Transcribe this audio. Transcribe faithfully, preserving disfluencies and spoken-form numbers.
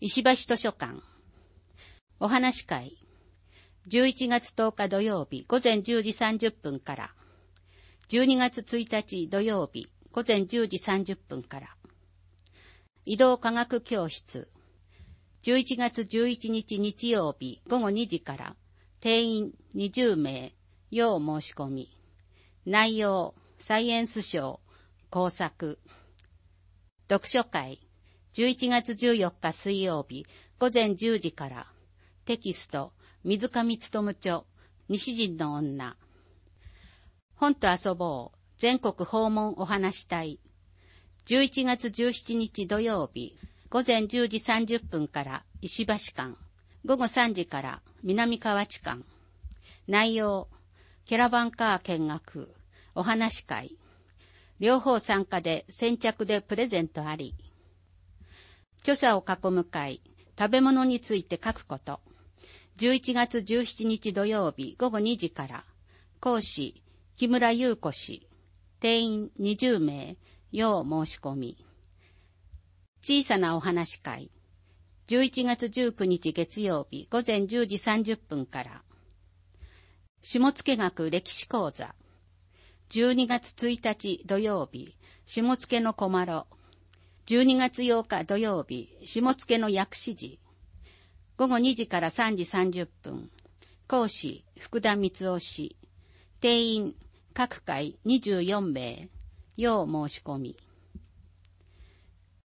石橋図書館。お話会。じゅういちがつとおか土曜日午前じゅうじさんじゅっぷんから。じゅうにがつついたち土曜日午前じゅうじさんじゅっぷんから。移動科学教室。じゅういちがつじゅういちにち日曜日午後にじから。定員にじゅうめい。要申し込み。内容、サイエンスショー、工作。読書会。じゅういちがつじゅうよっか水曜日午前じゅうじから。テキスト、水上勉著、西陣の女。本と遊ぼう、全国訪問お話隊。じゅういちがつじゅうしちにち土曜日午前じゅうじさんじゅっぷんから石橋館。午後さんじから南河内館。内容、キャラバンカー見学、お話会。両方参加で先着でプレゼントあり。著者を囲む会、食べ物について書くこと。じゅういちがつじゅうしちにち土曜日午後にじから。講師、木村優子氏。定員にじゅうめい。要申し込み。小さなお話会。じゅういちがつじゅうくにち月曜日午前じゅうじさんじゅっぷんから。下野学歴史講座。じゅうにがつついたち土曜日、下野の小丸。じゅうにがつようか土曜日、下野の薬師寺。午後にじからさんじさんじゅっぷん。講師、福田光夫氏。定員、各回にじゅうよんめい。要申し込み。